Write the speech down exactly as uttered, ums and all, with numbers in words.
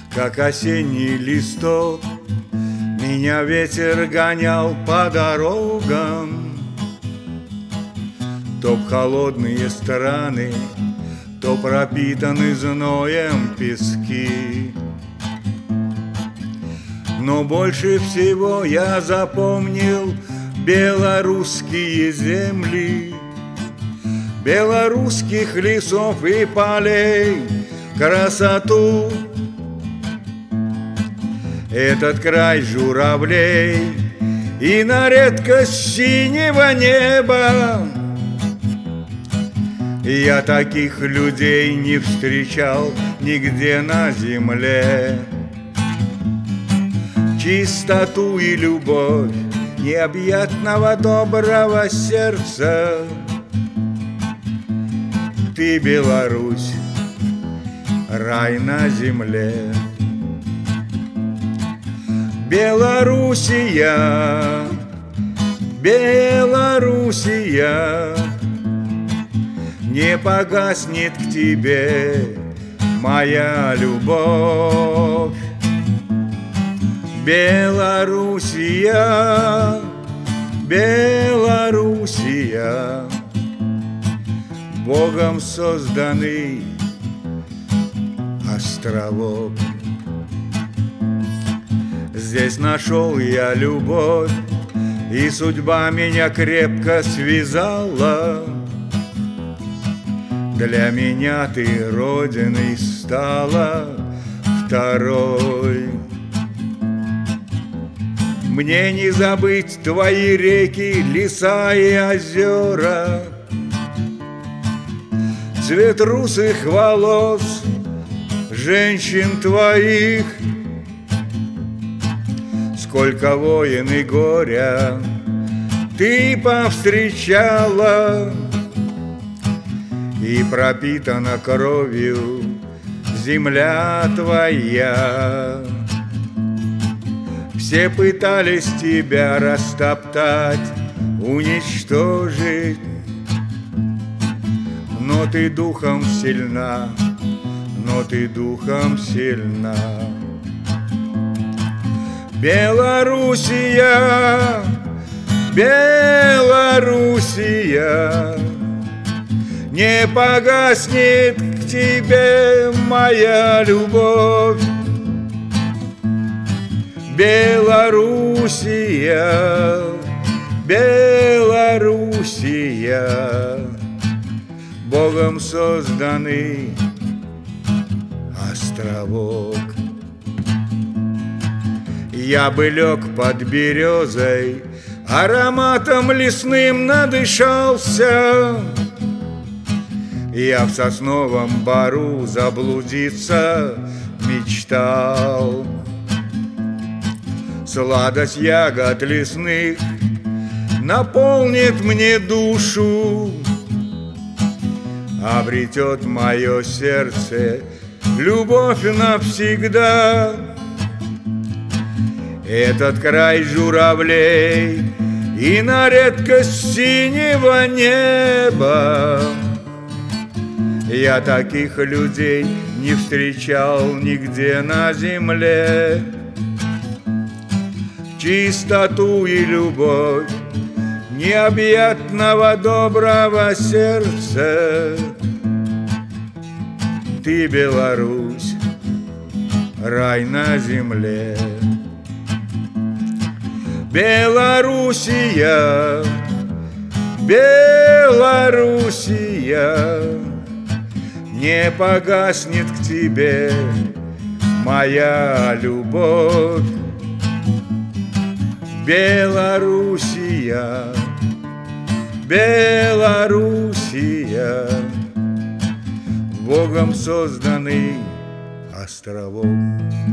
как осенний листок. Меня ветер гонял по дорогам, то в холодные страны, то пропитаны зноем пески. Но больше всего я запомнил белорусские земли, белорусских лесов и полей красоту. Этот край журавлей и на редкость синего неба. Я таких людей не встречал нигде на земле. Чистоту и любовь необъятного доброго сердца. Ты, Беларусь, рай на земле. Белоруссия, Белоруссия, не погаснет к тебе моя любовь. Белоруссия, Белоруссия, Богом созданный островок. Здесь нашел я любовь, и судьба меня крепко связала. Для меня ты родиной стала второй. Мне не забыть твои реки, леса и озера, цвет русых волос женщин твоих. Сколько воин и горя ты повстречала, и пропитана кровью земля твоя. Все пытались тебя растоптать, уничтожить, но ты духом сильна, но ты духом сильна. Белоруссия, Белоруссия, не погаснет к тебе моя любовь. Белоруссия, Белоруссия, Богом созданный островок. Я бы лег под березой, ароматом лесным надышался. Я в сосновом бору заблудиться мечтал. Сладость ягод лесных наполнит мне душу, обретет мое сердце любовь навсегда. Этот край журавлей и на редкость синего неба. Я таких людей не встречал нигде на земле. Чистоту и любовь необъятного доброго сердца. Ты, Беларусь, рай на земле. Белоруссия, Белоруссия, не погаснет к тебе моя любовь. Белоруссия, Белоруссия, Богом созданный островок.